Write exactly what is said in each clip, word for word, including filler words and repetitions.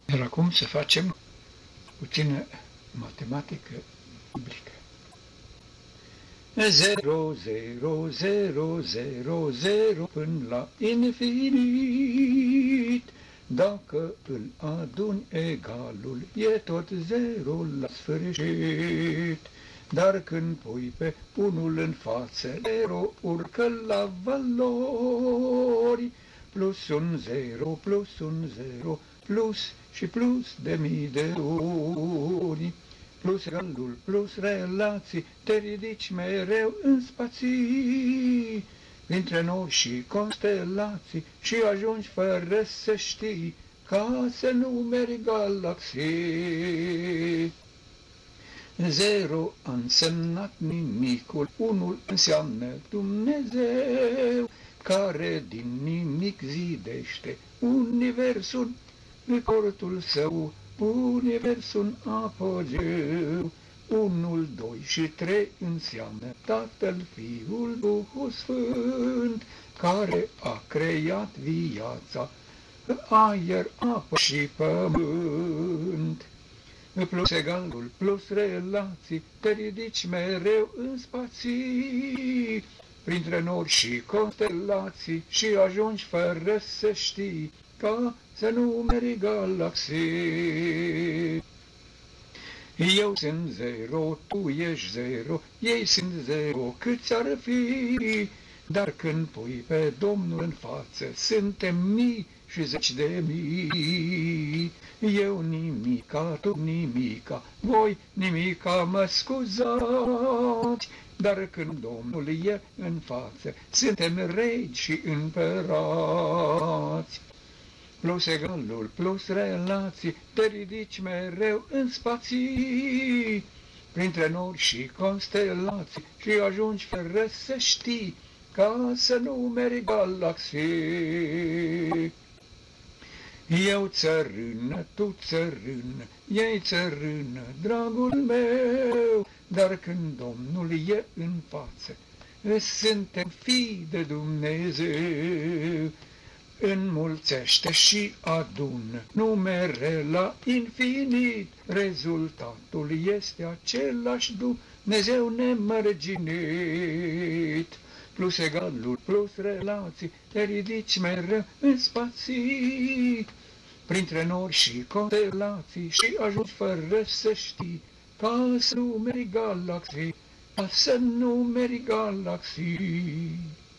Iar acum să facem puțină matematică biblică. Zero, zero, zero, zero, zero, până la infinit. Dacă îl adun egalul, e tot zero la sfârșit. Dar când pui pe unul în față, zero urcă la valori. Plus un zero, plus un zero, plus și plus de mii de ori. Plus egalul, plus relații, te ridici mereu în spații, dintre noi și constelații, și ajungi fără să știi, ca să numeri galaxii. Zero a însemnat nimicul, unul înseamnă Dumnezeu, care din nimic zidește universul în cortul său, universul apogeu. Unul, doi și trei înseamnă Tatăl, Fiul, Duhul Sfânt, care a creat viața, aer, apă și pământ. Plus egalul, plus relații, te ridici mereu în spații, printre nori și constelații, și ajungi fără să știi, ca să numeri galaxii. Eu sunt zero, tu ești zero, ei sunt zero, câți ar fi? Dar când pui pe Domnul în față, suntem mii și zeci de mii. Eu nimica, tu nimica, voi nimica, mă scuzați. Dar când Domnul e în față, suntem regi și împărați. Plus egalul, plus relații, te ridici mereu în spații, printre nori și constelații, și ajungi fără să știi, ca să numeri galaxii. Eu țărână, tu țărână, ei țărână, dragul meu, dar când Domnul e în față, suntem fii de Dumnezeu. Înmulțește și adună numere la infinit, rezultatul este același, Dumnezeu nemărginit. Plus egalul, plus relații, te ridici mereu în spații, printre nori și constelații, și ajungi fără să știi, ca să numeri galaxii, ca să numeri galaxii.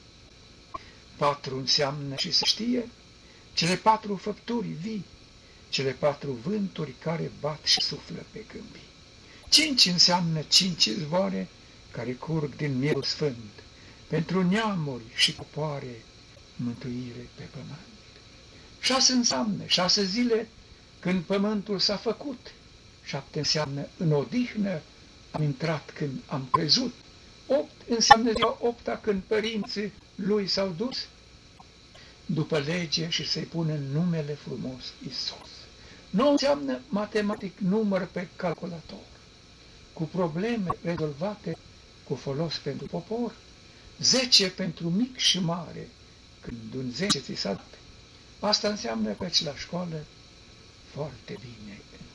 Patru înseamnă, și să știe, cele patru făpturi vii, cele patru vânturi care bat și suflă pe câmpii. Cinci înseamnă cinci izvoare care curg din mielul sfânt, pentru neamuri și popoare, mântuire pe pământ. Șase înseamnă șase zile când pământul s-a făcut, șapte înseamnă în odihnă am intrat când am crezut, opt înseamnă ziua opta când părinții lui s-au dus după lege și să-i pună numele frumos Iisus. nouă înseamnă matematic număr pe calculator, cu probleme rezolvate cu folos pentru popor, zece pentru mic și mare, când un zece ți s-a dat. Asta înseamnă că la școală foarte bine